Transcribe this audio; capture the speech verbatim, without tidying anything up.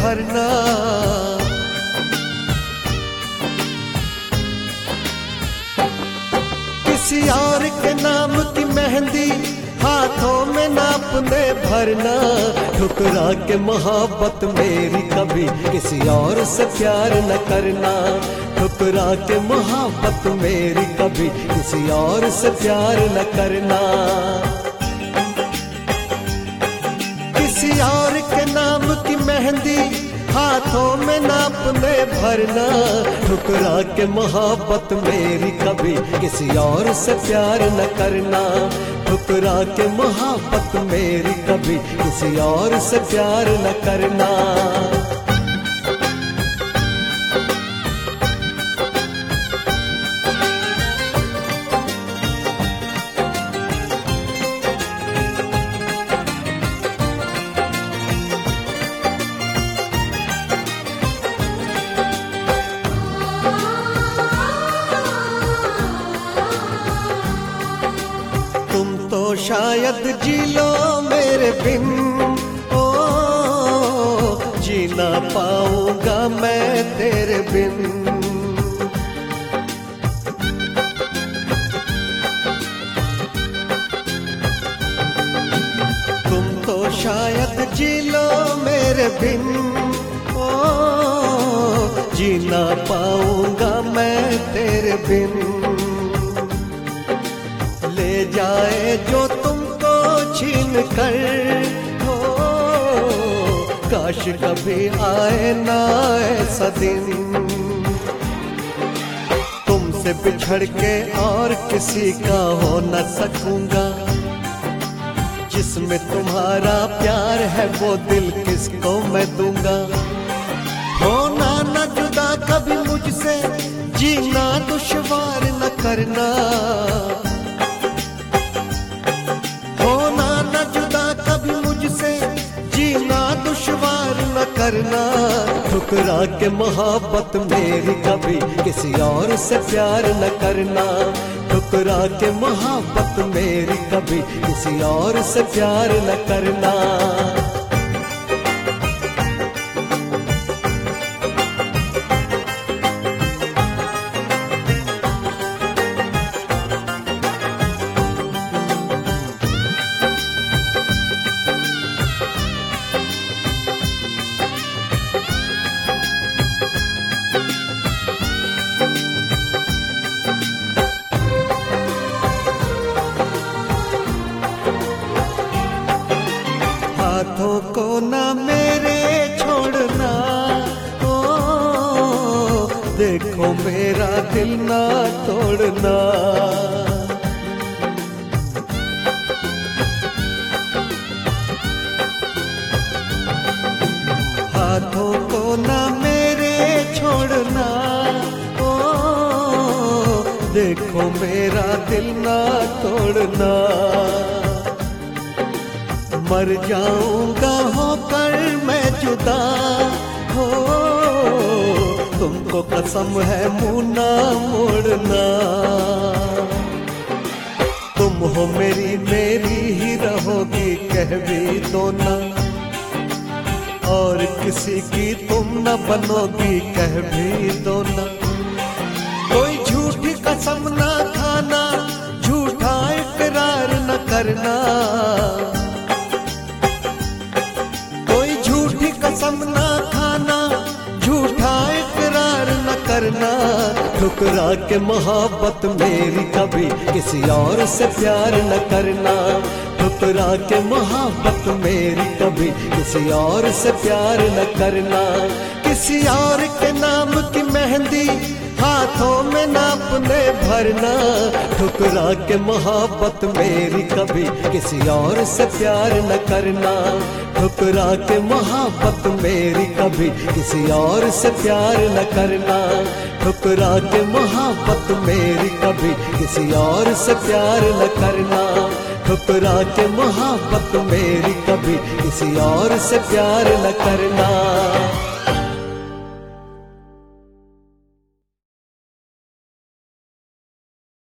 भरना। किसी और के नाम की मेहंदी हाथों में ना अपने भरना। ठुकरा के मोहब्बत मेरी कभी किसी और से प्यार न करना। ठुकरा के मोहब्बत मेरी कभी किसी और से प्यार न करना। किसी और के नाम की मेहंदी हाथों में ना अपने भरना। ठुकरा के मोहब्बत मेरी कभी किसी और से प्यार न करना। ठुकरा के मोहब्बत मेरी कभी किसी और से प्यार न करना। शायद जी लो मेरे बिन, ओ जी ना पाऊंगा मैं तेरे बिन। तुम तो शायद जी लो मेरे बिन, ओ जी ना पाऊंगा मैं तेरे बिन। ले जाए जो तुमको छीन कर, हो काश कभी आए ना ऐसा दिन। तुमसे बिछड़ के और किसी का हो न सकूंगा। जिसमें तुम्हारा प्यार है वो दिल किसको मैं दूंगा। होना न जुदा कभी मुझसे, जीना दुश्वार न करना। दुश्वार न करना। ठुकरा के मोहब्बत मेरी कभी किसी और से प्यार न करना। ठुकरा के मोहब्बत मेरी कभी किसी और से प्यार न करना। हाथों को ना मेरे छोड़ना, ओ देखो मेरा दिल ना तोड़ना। हाथों को ना मेरे छोड़ना, ओ देखो मेरा दिल ना तोड़ना। मर जाऊंगा होकर मैं जुदा, हो तुमको कसम है मुँह ना मोड़ना। तुम हो मेरी मेरी ही रहोगी कह भी दो ना। और किसी की तुम न बनोगी कह भी दो ना। कोई झूठी कसम ना खाना, झूठा इकरार न करना। कसम ना खाना, झूठा इकरार न करना। ठुकरा के मोहब्बत मेरी कभी किसी और से प्यार न करना। ठुकरा के मोहब्बत मेरी कभी किसी और से प्यार न करना। किसी और के नाम की मेहंदी हाथों में ना अपने भरना। ठुकरा के मोहब्बत मेरी कभी किसी और से प्यार न करना। ठुकरा के मोहब्बत मेरी कभी किसी और से प्यार न करना। ठुकरा के मोहब्बत मेरी कभी किसी और से प्यार न करना। ठुकरा के मोहब्बत मेरी कभी किसी और से प्यार न करना।